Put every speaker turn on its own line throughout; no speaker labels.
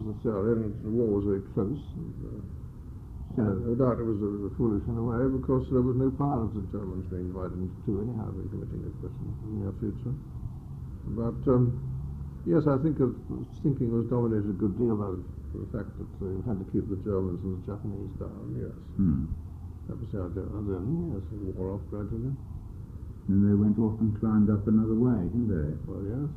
then the war was very close. And, no doubt it was foolish in a way, because there was no part of the Germans being divided into two anyhow, committing a question in the near future. But yes, I think thinking was dominated a good deal by the fact that they had to keep the Germans and the Japanese down. Yes, that was the idea. And then yes, it wore off gradually.
And they went off and climbed up another way, didn't they?
Well, yes.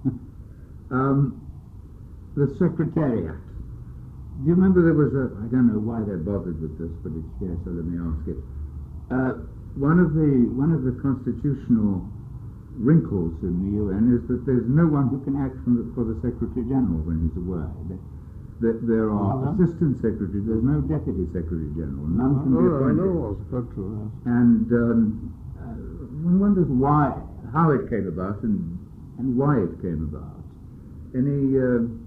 The Secretariat. Do you remember there was I don't know why they bothered with this, but it's here, so let me ask it. One of the constitutional wrinkles in the UN is that there's no one who can act for the Secretary General when he's away. There are assistant secretaries. There's no deputy Secretary General. None can be appointed.
I know, it's quite true. Yes.
And one wonders how it came about, and why it came about. Any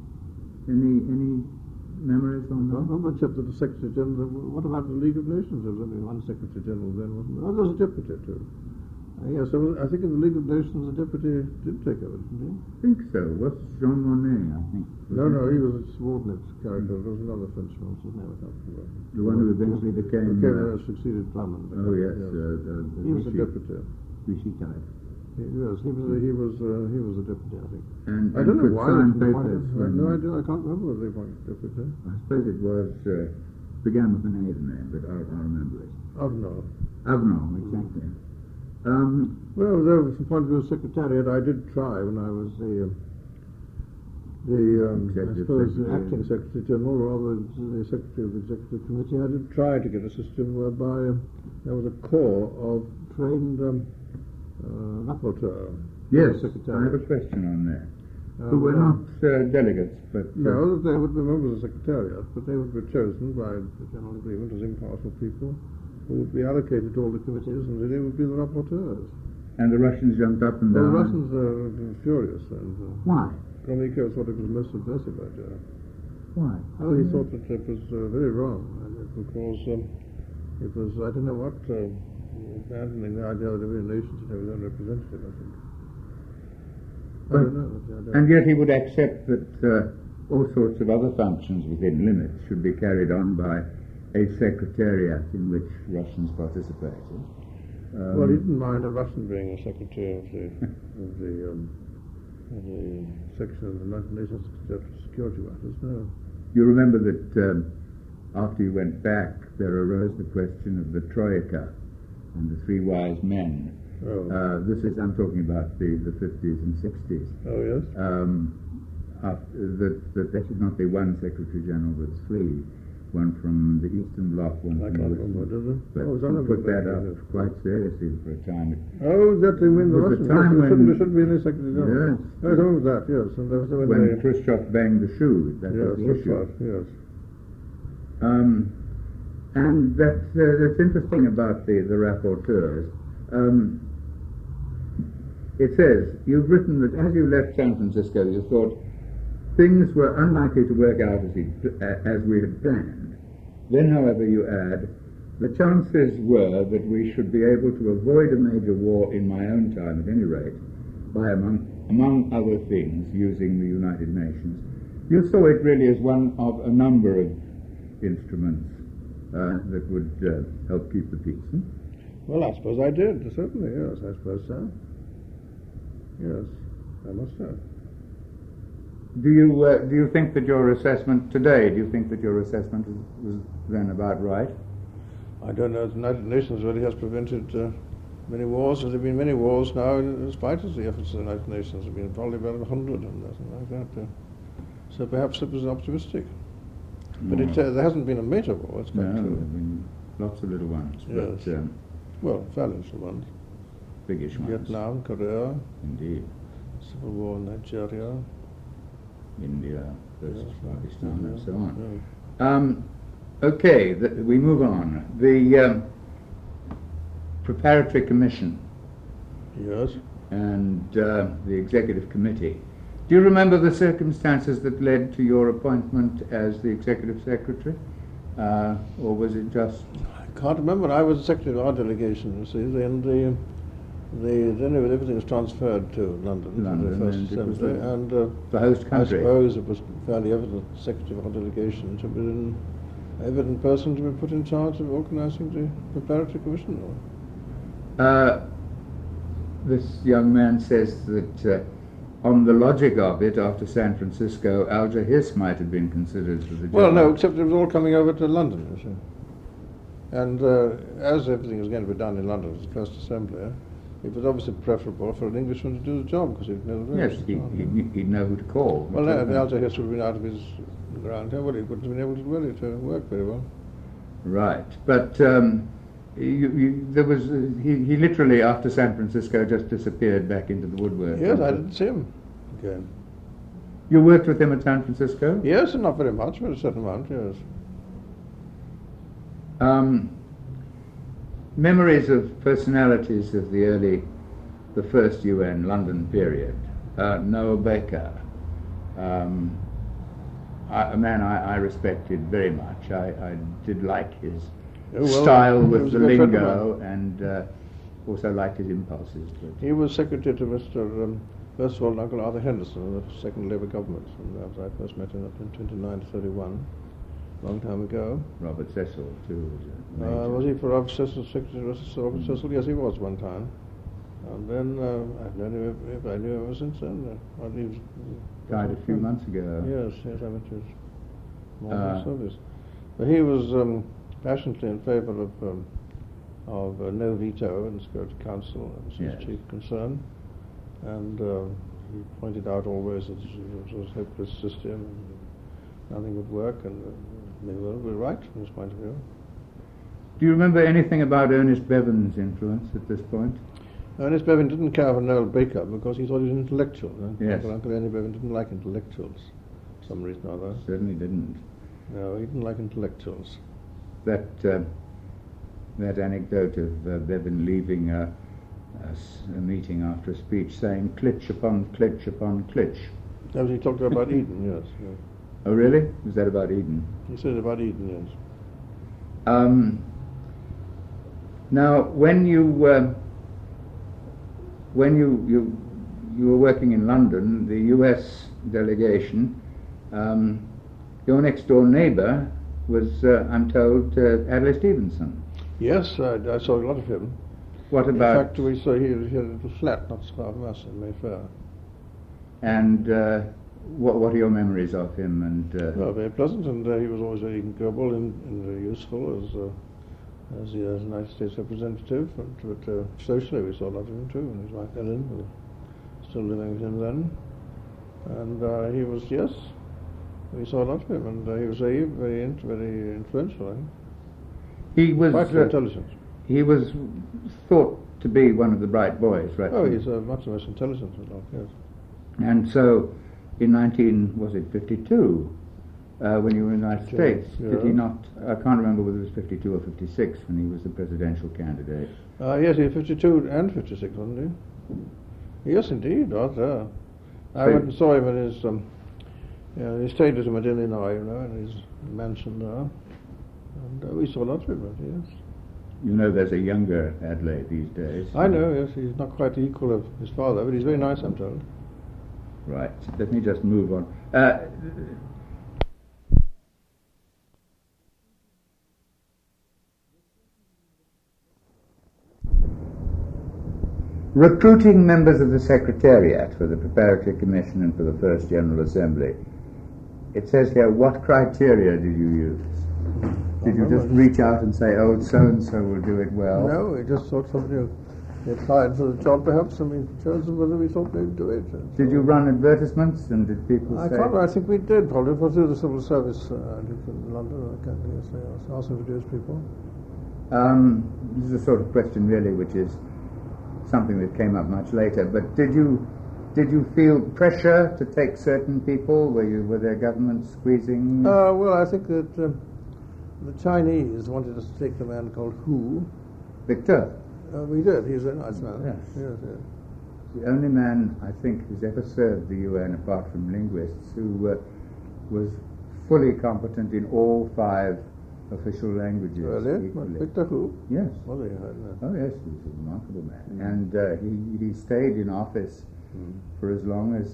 memories on that?
Not except that the Secretary General. What about the League of Nations? There was only one Secretary General then, wasn't there? Oh, there was a deputy too. Yes, I think in the League of Nations the deputy did take over, didn't he?
I think so. What's Jean Monnet, I think?
No, he was a subordinate character. There was another Frenchman, whose name I can't remember.
The one who eventually became...
succeeded Plummer.
Oh, yes.
He was a deputy.
Vichy type.
Yes, he was a deputy, I think.
And
I don't know why. I have no idea. I can't remember whether they appointed deputy.
I suppose it was began with an A name, but I remember it. Avenant, exactly.
Well, there was, from the point of view of Secretariat, I did try when I was the acting Secretary General, or rather the Secretary of the Executive Committee. I did try to get a system whereby there was a corps of trained rapporteur.
Yes, I have a question on that. Who were not delegates, but...
No, they would be members of the Secretariat, but they would be chosen by the general agreement as impartial people who would be allocated to all the committees, and they would be the rapporteurs.
And the Russians jumped up and down?
The Russians were furious. And,
why?
Gromyko thought it was a most subversive idea.
Why?
Oh, he thought that it was very wrong, because it was, I don't know what, abandoning the idea that every nation should have its own representative, I think. I don't know.
And yet he would accept that all sorts of other functions within limits should be carried on by a secretariat in which Russians participated.
Well, he didn't mind a Russian being a secretary of the section of the United Nations Security Matters. No.
You remember that after you went back, there arose the question of the Troika and the three wise men.
Oh.
I'm talking about the 50s and 60s.
Oh, yes.
That there should not be one Secretary General, but three. One from the Eastern Bloc, one
I
from
can't
the
remember, does it?
But put that up quite seriously for a time.
Oh, that they win the Russians. There shouldn't be any Secretary
Yes.
General. I remember that, yes. And there was
when Khrushchev banged the shoe, that was the issue.
Right, yes.
And that's interesting about the rapporteurs. It says, you've written that as you left San Francisco, you thought things were unlikely to work out as we had planned. Then, however, you add, the chances were that we should be able to avoid a major war in my own time, at any rate, by, among other things, using the United Nations. You saw it really as one of a number of instruments that would help keep the peace.
Well, I suppose I did, certainly, yes, I suppose so. Yes, I must have.
Do you think that your assessment today, was then about right?
I don't know. The United Nations really has prevented many wars. There have been many wars now, in spite of the efforts of the United Nations. There have been probably about 100 and something like that. So perhaps it was optimistic. But there hasn't been a major war. It's quite true.
There have been lots of little ones.
Yes.
But,
well, fairly little ones.
Biggish ones.
Vietnam, Korea.
Indeed.
Civil war in Nigeria.
India versus Pakistan and so on. Okay, we move on. The Preparatory Commission.
Yes.
And the Executive Committee. Do you remember the circumstances that led to your appointment as the Executive Secretary? Or was it just...
I can't remember. I was the Secretary of our delegation, you see, and Then everything was transferred to London to the First Assembly, and
the host country.
I suppose it was fairly evident the Secretary of our delegation to be an evident person to be put in charge of organising the Preparatory Commission.
This young man says that on the logic of it, after San Francisco, Alger Hiss might have been considered for the job.
Well, no, except it was all coming over to London, you see. And as everything was going to be done in London as the First Assembly, it was obviously preferable for an Englishman to do the job because he'd know the
Yes, he'd know who to call.
Well, no, the Alger Hiss would have been out of his ground. Well, he wouldn't have been able to really to work very well.
Right, but there was he literally after San Francisco just disappeared back into the woodwork.
Yes, I didn't see him again.
You worked with him at San Francisco?
Yes, and not very much, but a certain amount. Yes.
Memories of personalities of the first UN London period. Noah Baker, a man I respected very much. I did like his style with the lingo, and also liked his impulses.
He was secretary to Mr. First of all, Uncle Arthur Henderson, the second Labour government, and after I first met him in 29 to 31. Long time ago.
Robert Cecil, too.
Was he for Robert Cecil, Secretary Robert Cecil? Yes, he was one time. And then I've known him ever since then. He
died a few months ago.
Yes, I went to his mortal service. But he was passionately in favour of no veto in the Security Council. That was his chief concern. And he pointed out always that it was a hopeless system and nothing would work, and they were right from this point of view.
Do you remember anything about Ernest Bevins' influence at this point?
Ernest Bevin didn't care for Noel Baker because he thought he was an intellectual.
Yes.
Uncle Ernie Bevin didn't like intellectuals for some reason or other.
Certainly didn't.
No, he didn't like intellectuals.
That anecdote of Bevin leaving a meeting after a speech saying "Klitsch upon Klitsch upon Klitsch."
That was he talked about Eden, yes.
Oh, really? Was that about Eden?
He said about Eden, yes.
Now, when you were working in London, the U.S. delegation, your next door neighbour was, I'm told, Adlai Stevenson.
Yes, I saw a lot of him.
What about?
In fact, we saw he had a little flat not so far from us in Mayfair.
And what are your memories of him? And
well, very pleasant, and he was always very agreeable and very useful as the United States representative. But socially, we saw a lot of him too, and his wife Ellen, who was still living with him then. And he was, yes, we saw a lot of him, and he was very influential. I think.
He was
quite intelligent.
He was thought to be one of the bright boys, right?
Oh, he's much the most intelligent of lot, yes.
And so, in 1952, when you were in the United States, did he not? I can't remember whether it was 52 or 56 when he was the presidential candidate.
Yes, he was 52 and 56, wasn't he? Yes, indeed, was there. I went and saw him in his. He stayed with him at Illinois, in his mansion there, and we saw a lot of him. Yes.
You know, there's a younger Adlai these days.
I know. Yes, he's not quite the equal of his father, but he's very nice, I'm told.
Right. Let me just move on. Recruiting members of the Secretariat for the Preparatory Commission and for the First General Assembly. It says here, what criteria did you use? Did you just reach out and say, oh, so-and-so will do it well?
No, we just thought somebody applied for the job perhaps, and we chose them whether we thought they'd do it.
Did you run advertisements, and did people say?
I can't remember. I think we did, probably. It was through the civil service in London. I can't think of asked them to do as people.
This is a sort of question, really, which is something that came up much later. But did you feel pressure to take certain people? Were there governments squeezing?
Well, I think that the Chinese wanted us to take the man called Hu.
Victor.
We did. He's a nice man.
Yes.
Yes.
The only man, I think, who's ever served the UN, apart from linguists, who was fully competent in all 5 official languages.
Really? Victor Hu?
Yes.
Was he? I don't know.
Oh yes, he was a remarkable man, and he stayed in office for as long as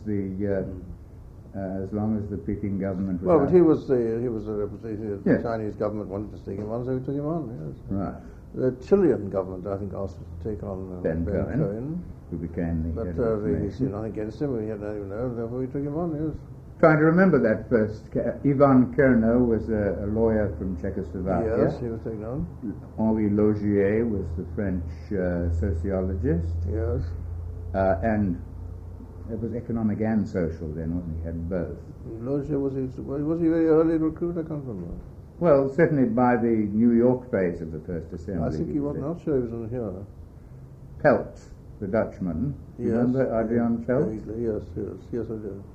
the Peking government was.
Well, but he was a representative.
Yes.
The Chinese government wanted to take him on, so he took him on. Yes.
Right.
The Chilean government, I think, asked him to take on
Ben
Cohen,
Cohen, who became the
but
head of
he
information.
said nothing against him. He had nothing to know, therefore he took him on. Yes.
Trying to remember that first. Ivan Kerno was a lawyer from Czechoslovakia.
Yes, he was taken on.
Henri Laugier was the French sociologist.
Yes.
And it was economic and social then, wasn't he? He had both.
Laugier was he very early recruit? I can't remember.
Well, certainly by the New York phase of the First Assembly.
I think he was not sure he was in here.
Pelt, the Dutchman.
Yes.
Remember Adrian Pelt?
Yes, I do.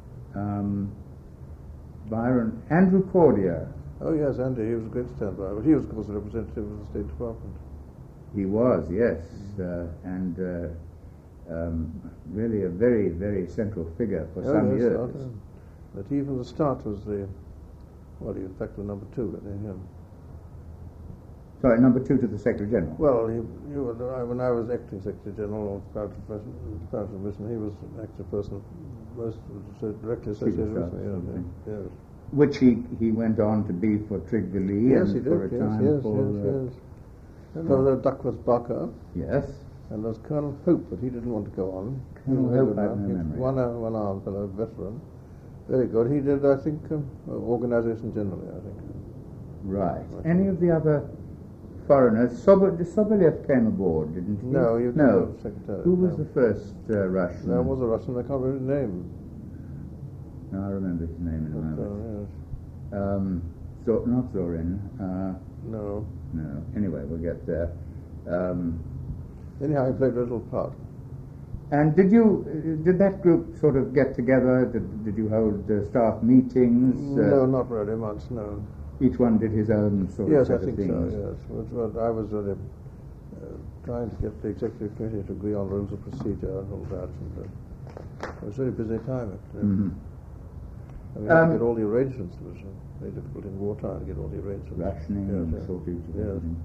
Byron, Andrew Cordier.
Oh yes, Andy, he was a great standby. But he was, of course, a representative of the State Department.
He was, yes, and really a very, very central figure for some
yes,
years.
But he from the start was he in fact the number two.
Sorry, number two to the Secretary General.
Well, when I was acting Secretary General of the Department of Mission, he was an active person, most directly associated with me. Yes.
Which he went on to be for Trygve Lie.
Yes, he did.
For a time
Yes. And there was Duckworth Barker.
Yes.
And there was Colonel Hope, but he didn't want to go on.
Colonel Hope, I have no memory.
One-armed fellow, veteran. Very good. He did, I think, organisation generally, I think.
Right. Any of the other foreigners? Sobolev came aboard, didn't he?
No, he was
no.
Secretary.
Who was the first Russian?
There was a Russian. I can't remember his name.
No, I remember his name in a moment.
Yes.
Not Zorin.
No.
No. Anyway, we'll get there.
Anyhow, he played a little part.
And did that group sort of get together? Did you hold staff meetings?
No, not really much, no.
Each one did his own sort
yes,
of
I think
things?
so, yes. But I was really trying to get the Executive Committee to agree on rules of procedure and all that. And, it was a very busy time, actually.
Mm-hmm.
I mean, to get all the arrangements. It was very difficult in wartime to get all the arrangements.
Rationing and shortage of everything.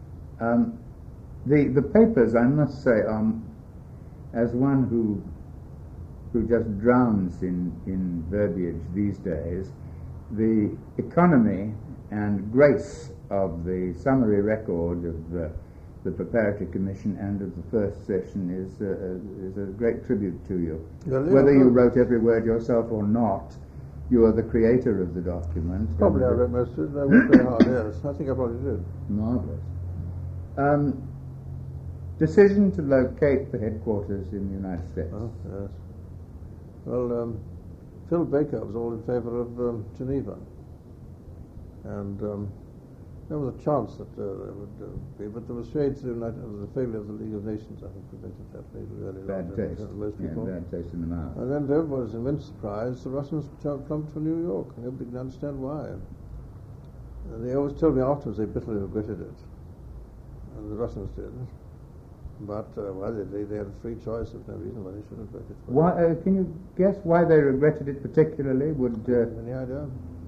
Yes.
The papers, I must say, as one who just drowns in verbiage these days, the economy and grace of the summary record of the Preparatory Commission and of the first session is a great tribute to you. Whether you wrote every word yourself or not, you are the creator of the document.
Probably I wrote most of it. I worked very hard, yes. I think I probably did.
Marvellous. Decision to locate the headquarters in the United States.
Oh, yes. Well, Phil Baker was all in favour of Geneva. And there was a chance that there would be, but there was shades of the failure of the League of Nations, I think, prevented that really.
Bad taste.
Most people.
Bad taste in the mouth.
And then to everybody's immense surprise, the Russians plumped for New York. Nobody could understand why. They always told me afterwards they bitterly regretted it. And the Russians did. But they had a free choice. There's no reason why they shouldn't have voted for it.
Why, can you guess why they regretted it particularly?
Any idea?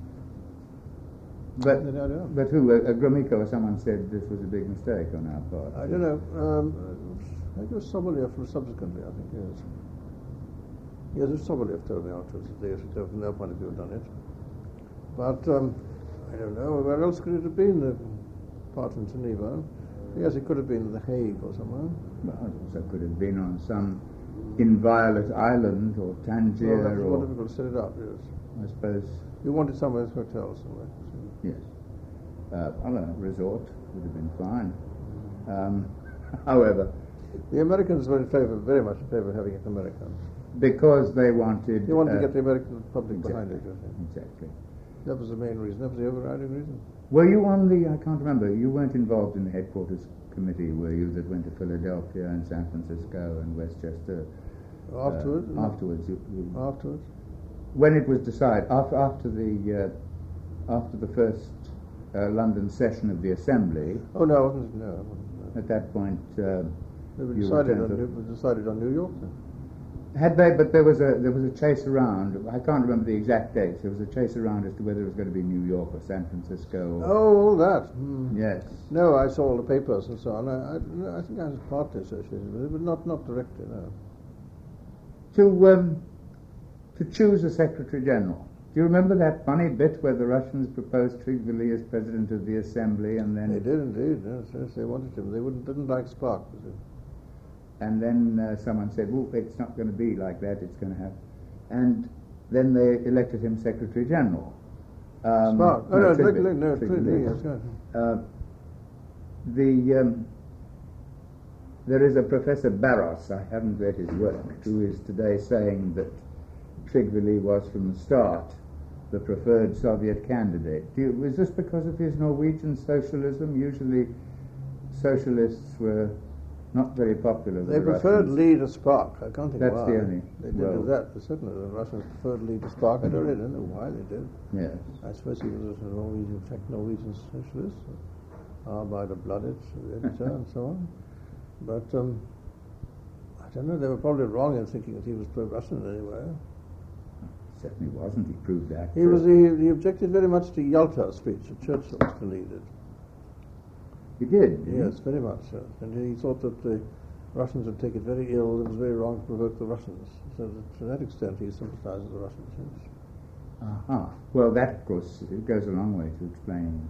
But who? Gromyko or someone said this was a big mistake on our part.
I don't know. I think it was Sobolev subsequently, I think, yes. Yes, it was Sobolev told me afterwards that they should, from their point of view, have done it. But I don't know. Where else could it have been? The part in Geneva? Yes, it could have been The Hague or somewhere.
Well, it also could have been on some inviolate island or Tangier.
Well, that's more difficult to set it up, yes.
I suppose.
You wanted somewhere, hotel somewhere.
Yes. On a resort would have been fine. However,
the Americans were very much in favour of having it American.
Because they wanted...
They wanted to get the American public behind it, I think.
Exactly.
That was the main reason. That was the overriding reason.
Were you on I can't remember, you weren't involved in the headquarters committee, were you, that went to Philadelphia and San Francisco and Westchester?
Afterwards?
Afterwards.
Afterwards?
When it was decided, after the first London session of the Assembly...
Oh, no, I wasn't. No.
At that point,
we decided on New York then.
Had they? But there was a chase around. I can't remember the exact dates. There was a chase around as to whether it was going to be New York or San Francisco.
Oh, all that.
Yes.
No, I saw all the papers and so on. I think I was partly associated with it, but not directly. No.
To choose a Secretary General. Do you remember that funny bit where the Russians proposed Tryggvi as President of the Assembly, and then
they did indeed. Yes, they wanted him. They didn't like Spark.
And then someone said, "Well, it's not going to be like that. It's going to have," and then they elected him Secretary General.
Spark.
Tryggvi, yes. There is a Professor Barros, I haven't read his work, who is today saying that Tryggvi was from the start the preferred Soviet candidate. Was this because of his Norwegian socialism? Usually socialists were not very popular with
They
the
preferred
Russians.
Lee to Spark. I can't think
That's
why.
the only.
They did do that. Certainly the Russians preferred Lee to Spark. I don't really know why they did.
Yes.
I suppose he was a Norwegian socialist, Arbeiter-blooded editor and so on. But I don't know, they were probably wrong in thinking that he was pro-Russian in any way.
Certainly wasn't. He proved that.
He objected very much to Yalta's speech that Churchill was to lead it.
He did.
Yes, very much so. And he thought that the Russians would take it very ill. It was very wrong to provoke the Russians. So that to that extent he sympathized with the Russians. Yes.
Aha. Well, that, of course, it goes a long way to explain.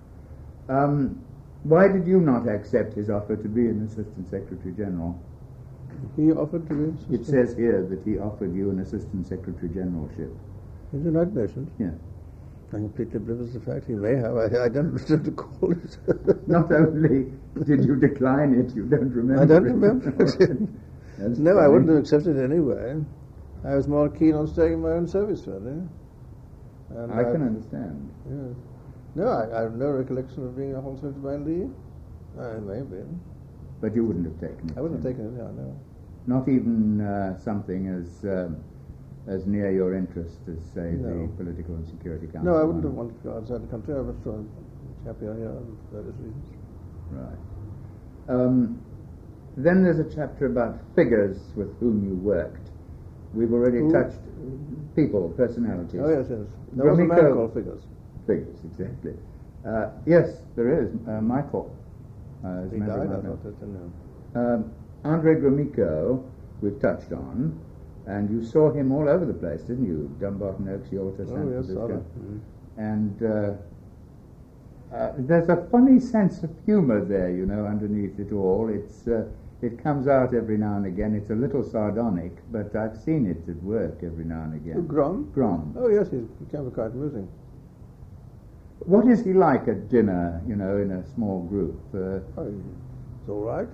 Why did you not accept his offer to be an Assistant Secretary General?
He offered to be assistant.
It says here that he offered you an Assistant Secretary Generalship.
In the United Nations?
Yeah.
I'm completely oblivious of the fact he may have. I don't know to call it.
Not only did you decline it, you don't remember
I don't
it.
remember it. No, I wouldn't have accepted it anyway. I was more keen on staying in my own service, really. And
I can understand.
Yeah. No, I have no recollection of being a whole sort of by Lee. I may have been.
But you wouldn't have taken it.
I wouldn't have taken it, no.
Not even something as near your interest as, say, the Political and Security Council?
No, I wouldn't have wanted to go outside the country. I was happier here for various reasons.
Right. Then there's a chapter about figures with whom you worked. We've already touched people, personalities.
Oh, yes, yes. There was a man called Figures.
Figures, exactly. Yes, there is. Michael.
He died, I thought that, no.
Andrei Gromyko, we've touched on, and you saw him all over the place, didn't you? Dumbarton Oaks, Yalta, San Francisco. And there's a funny sense of humour there, you know, underneath it all. It comes out every now and again. It's a little sardonic, but I've seen it at work every now and again.
Grom?
Grom.
Oh, yes, he can be quite amusing.
What is he like at dinner, you know, in a small group?
He's all right.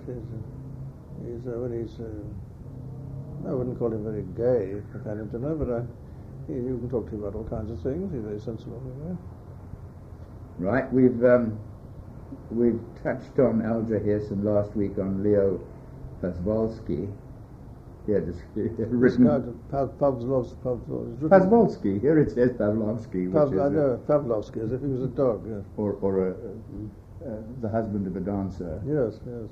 I wouldn't call him very gay kind of dinner, but you can talk to him about all kinds of things. He's very sensible.
Right. We've touched on Alger Hiss and last week on Leo Pazvolsky. He had written Pazvolsky. Here it says Pavlovsky,
Pavlovsky, as if he was a dog. Yes.
Or the husband of a dancer.
Yes, yes.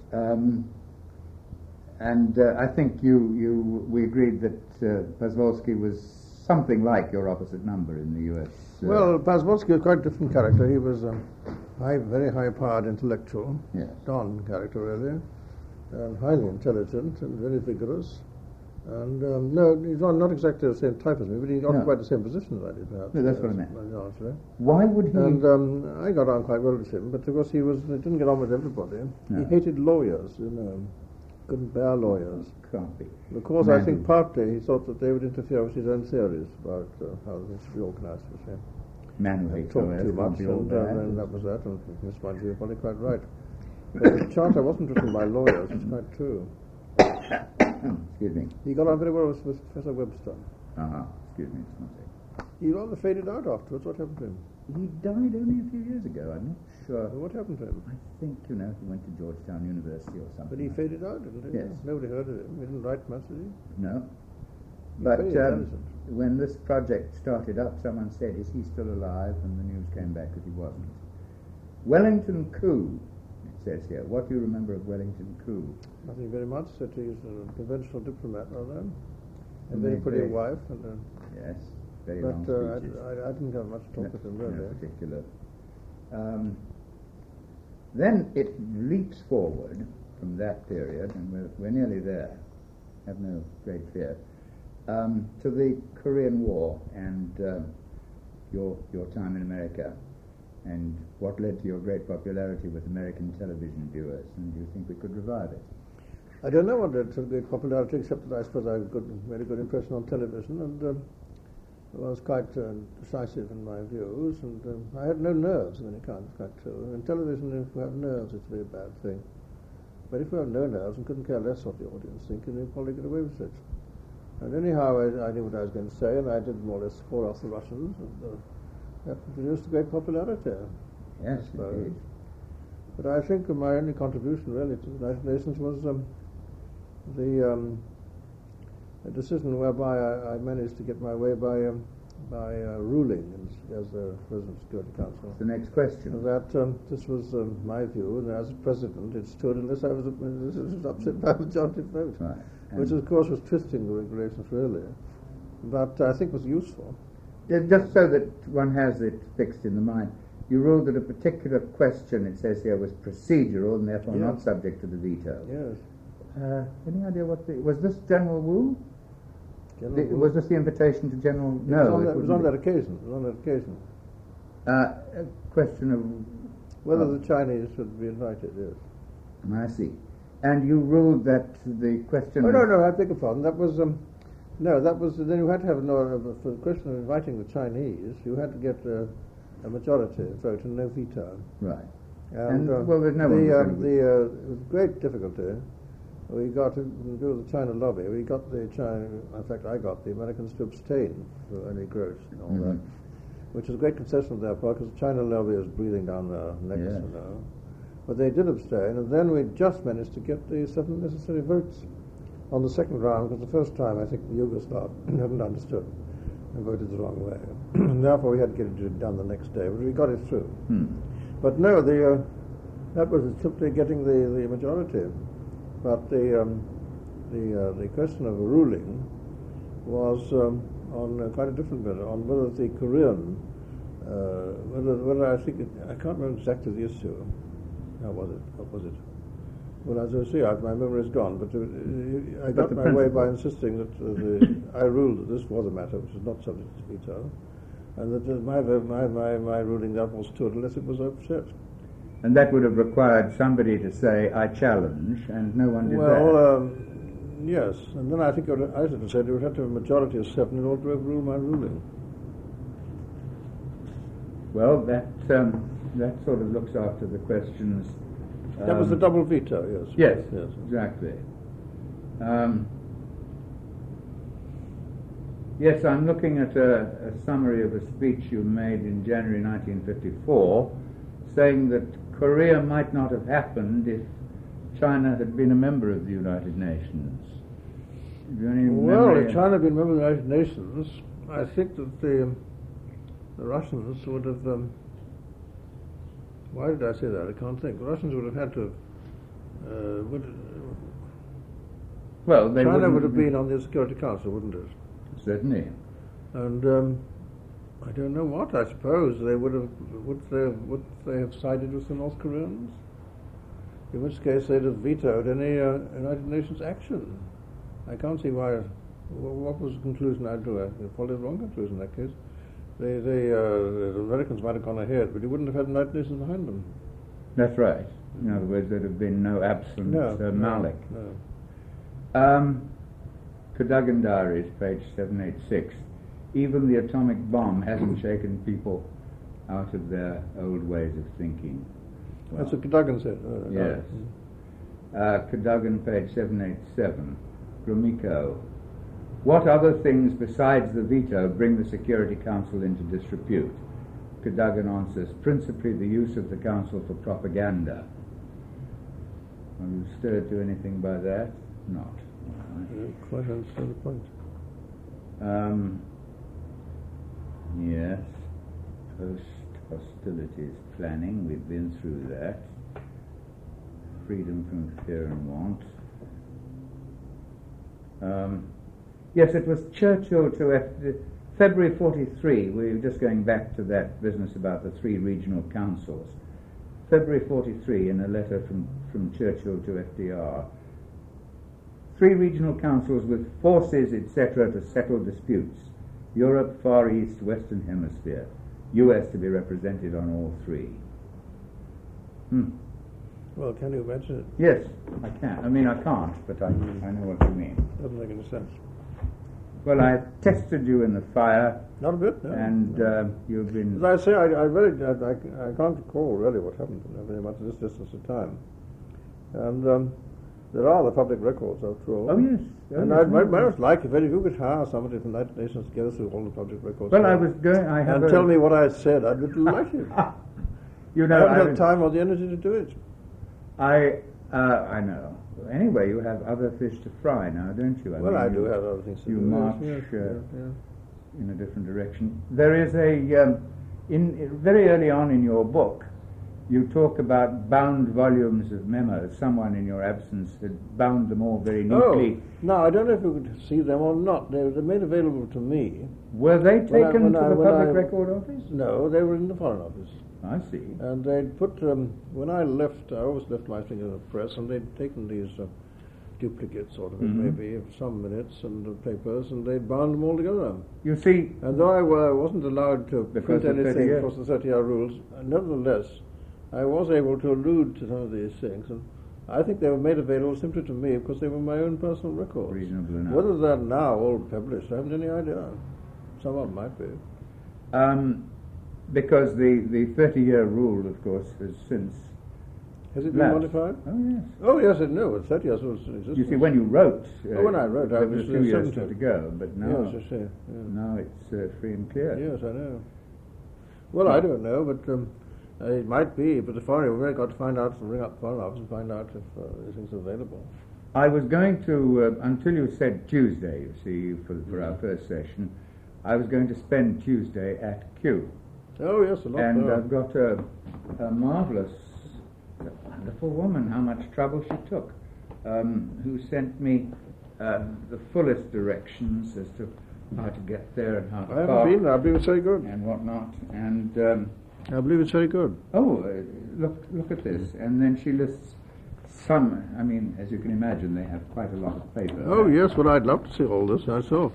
And I think we agreed that Pazvolsky was something like your opposite number in the U.S.
Well, Pazvolsky was quite a different character. He was a very high-powered intellectual, Don character really, and highly intelligent and very vigorous. And no, he's not exactly the same type as me, but he occupied the same position as I did, perhaps.
No, that's what I meant.
Actually.
Why would he?
And I got on quite well with him, but of course he didn't get on with everybody. No. He hated lawyers, you know. Couldn't bear lawyers.
Can't be.
Of course, I think partly he thought that they would interfere with his own theories about how things should be organised.
Man who hates
lawyers too much, and that was that. And Miss Mudgee was probably quite right. But the charter wasn't written by lawyers. It's quite true.
Excuse me.
He got on very well with Professor Webster.
Excuse me.
He rather faded out afterwards. What happened to him?
He died only a few years ago. I'm not sure.
Well, what happened to him?
I think, he went to Georgetown University or something.
But he faded out, didn't he?
Yes.
Nobody heard of him. He didn't write much, did he?
No. But when this project started up, someone said, "Is he still alive?" And the news came back that he wasn't. Wellington Koo, it says here. What do you remember of Wellington Koo?
Nothing very much. That he's a conventional diplomat, rather. And then he put his wife. And,
yes, very
but
long speeches.
I didn't have much talk with him, really.
No particular. Then it leaps forward from that period, and we're nearly there, have no great fear, to the Korean War and your time in America, and what led to your great popularity with American television viewers, and do you think we could revive it?
I don't know what led to great popularity, except that I suppose I made a good impression on television, and was quite decisive in my views, and I had no nerves of any kind, quite true. In television, if you have nerves, it's a very bad thing. But if you have no nerves and couldn't care less what the audience think, you probably get away with it. And anyhow, I knew what I was going to say, and I did more or less score off the Russians, and that produced a great popularity.
Yes, indeed.
But I think my only contribution really to the United Nations was a decision whereby I managed to get my way by ruling as the President of the Security Council.
The next question.
That this was my view, and as President it stood unless I was upset by a majority vote,
right.
Which of course was twisting the regulations really, but I think was useful.
Yeah, just so that one has it fixed in the mind, you ruled that a particular question, it says here, was procedural and therefore not subject to the veto.
Yes.
Any idea was this General Wu? Was this the invitation to General?
It was on that occasion.
A question of
whether the Chinese should be invited. Yes.
I see. And you ruled that the question.
Oh no, I beg your pardon. That was that was then you had to have for the question of inviting the Chinese. You had to get a majority vote and no veto.
Right.
And
well, there's no one.
It was great difficulty. We got to do the China lobby. We got the China. In fact, I got the Americans to abstain for any growth and all that, which is a great concession on their part because the China lobby is breathing down their necks, you know. But they did abstain, and then we just managed to get the 7 necessary votes on the second round, because the first time I think the Yugoslav hadn't understood and voted the wrong way. And therefore we had to get it done the next day, but we got it through. But no, that was simply getting the majority. But the question of a ruling was on quite a different matter, on whether the Korean, whether I think I can't remember exactly the issue. How was it? What was it? Well, as I say, my memory is gone. But I got my way by insisting that I ruled that this was a matter which was not subject to veto, and that my ruling therefore stood unless it was upset.
And that would have required somebody to say, I challenge, and no one did that.
Well, yes. And then I think I should have said it would have to have a majority of 7 in order to overrule my ruling.
Well, that sort of looks after the questions.
That was the double veto, yes.
Yes, exactly. Yes, I'm looking at a summary of a speech you made in January 1954, saying that Korea might not have happened if China had been a member of the United Nations.
Well, if China had been a member of the United Nations, I think that the Russians would have... why did I say that? I can't think. The Russians would have had to... China would have been on the Security Council, wouldn't it?
Certainly.
And I don't know what. I suppose they would they have sided with the North Koreans? In which case they'd have vetoed any United Nations action. I can't see why. What was the conclusion I drew? I followed the wrong conclusion in that case. The Americans might have gone ahead, but you wouldn't have had the United Nations behind them.
That's right. In other words, there'd have been no absent Malik.
No.
Cadogan Diaries, page 786. Even the atomic bomb hasn't shaken people out of their old ways of thinking. Well,
that's what Cadogan said.
Yes. Cadogan, page 787. Gromyko. What other things besides the veto bring the Security Council into disrepute? Cadogan answers, principally the use of the Council for propaganda. Are you stirred to anything by that? Not.
Quite understand the point.
Yes. Post-hostilities planning, we've been through that. Freedom from fear and want. Yes, it was Churchill to February 43. We were just going back to that business about the 3 regional councils. February 43, in a letter from Churchill to FDR. 3 regional councils with forces, etc., to settle disputes. Europe, Far East, Western Hemisphere. US to be represented on all 3.
Well, can you imagine it?
Yes, I can. I mean, I can't, but I know what you mean.
Doesn't make any sense.
Well, I tested you in the fire.
Not a bit, no.
And you've been...
As I say, I can't recall really what happened very much at this distance of time. And there are the public records, after all.
Oh, yes.
And I'd very much like if you could hire somebody from the United Nations to go through all the public records.
Well, I was going...
and tell me what I said. I'd be delighted.
You know,
I haven't had time or the energy to do it.
I know. Anyway, you have other fish to fry now, don't you?
I do have other things to do.
You march in a different direction. There is very early on in your book, you talk about bound volumes of memos. Someone in your absence had bound them all very neatly.
Oh, no, I don't know if you could see them or not. They were made available to me.
Were they taken to the Public Record Office?
No, they were in the Foreign Office.
I see.
And they'd put, when I left, I always left my thing in the press, and they'd taken these duplicates, sort of, maybe, of some minutes and papers, and they'd bound them all together.
You see...
And though I wasn't allowed to print anything because of the 30-year rules, nevertheless, I was able to allude to some of these things, and I think they were made available simply to me because they were my own personal records.
Reasonable enough.
Whether they're now all published, I haven't any idea. Some of them might be.
Because the 30-year rule, of course, has since...
Has it been modified?
Oh, yes.
Oh, yes, I know. It's 30 years old still exists.
You see, when you wrote...
when I wrote, I was
2 years to go, but now...
Yes, I see. Yeah.
Now it's free and clear.
Yes, I know. Well, I don't know, but it might be. But the foreign... We've got to find out, ring up the Foreign Office and find out if these things are available.
I was going to, until you said Tuesday, you see, for our first session, I was going to spend Tuesday at Kew.
Oh, yes, a lot.
And I've got a marvellous, wonderful woman, how much trouble she took, who sent me the fullest directions as to how to get there and how to
I haven't been there. I believe it's very good.
And whatnot. And
I believe it's very good.
Oh, look at this. And then she lists some, I mean, as you can imagine, they have quite a lot of paper.
Oh, yes, well, I'd love to see all this myself.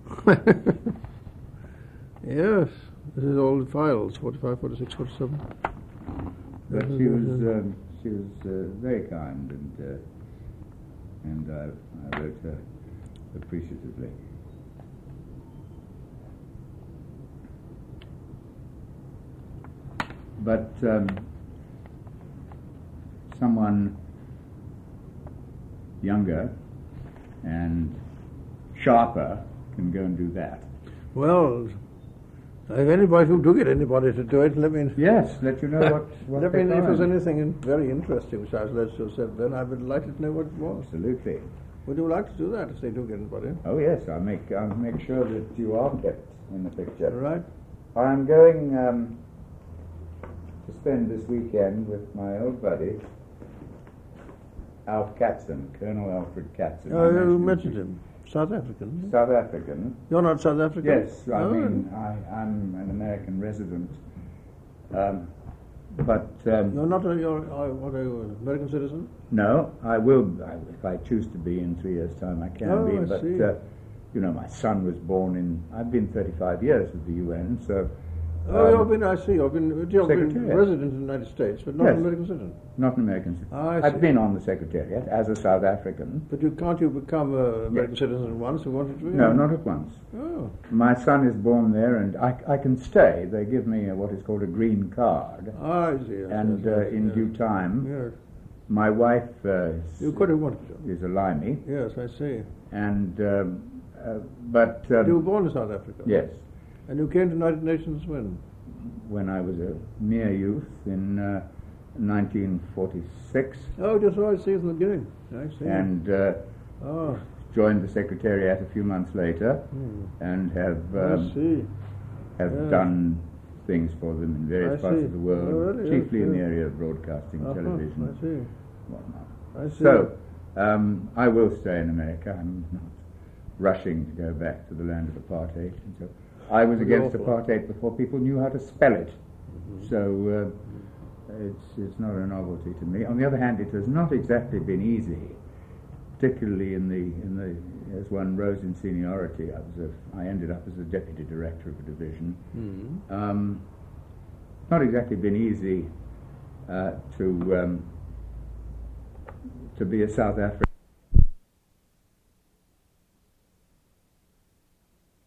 Yes. This is all the files, 45, 46, 47.
But she was very kind, and I wrote her appreciatively. But someone younger and sharper can go and do that.
Well, if anybody who do get anybody to do it, let me...
Yes, let you know what
let me know if there's anything very interesting which I was led to have said, then I'd be delighted to know what it was.
Absolutely.
Would you like to do that if they do get anybody?
Oh yes, I'll make sure that you are kept in the picture.
Right.
I'm going to spend this weekend with my old buddy, Alf Katzen, Colonel Alfred Katzen.
Oh, you mentioned him. South African?
South African.
You're not South African?
Yes, I mean, I'm an American resident. But...
you're not are you an American citizen?
No, I will, if I choose to be in 3 years' time, I can be.
I
but,
see.
You know, my son was born I've been 35 years with the UN, so...
you've been resident in the United States, but not an American citizen.
Not an American citizen.
I see.
I've been on the Secretariat as a South African.
But can't you become an American citizen at once if you wanted to?
No, not at once.
Oh.
My son is born there, and I can stay. They give me what is called a green card.
I see.
And in due time, my wife
you could have wanted to.
Is a Limey.
Yes, I see.
And but
you were born in South Africa.
Yes.
And you came to the United Nations when?
When I was a mere youth in 1946.
Oh, just so I see from the beginning. I see.
And joined the Secretariat a few months later, and have done things for them in various parts of the world, chiefly in the area of broadcasting, television,
I see.
whatnot.
I see.
So I will stay in America. I'm not rushing to go back to the land of apartheid. And so I was against apartheid before people knew how to spell it. So it's not a novelty to me. On the other hand, it has not exactly been easy, particularly in the as one rose in seniority. I ended up as a deputy director of a division. Not exactly been easy to be a South African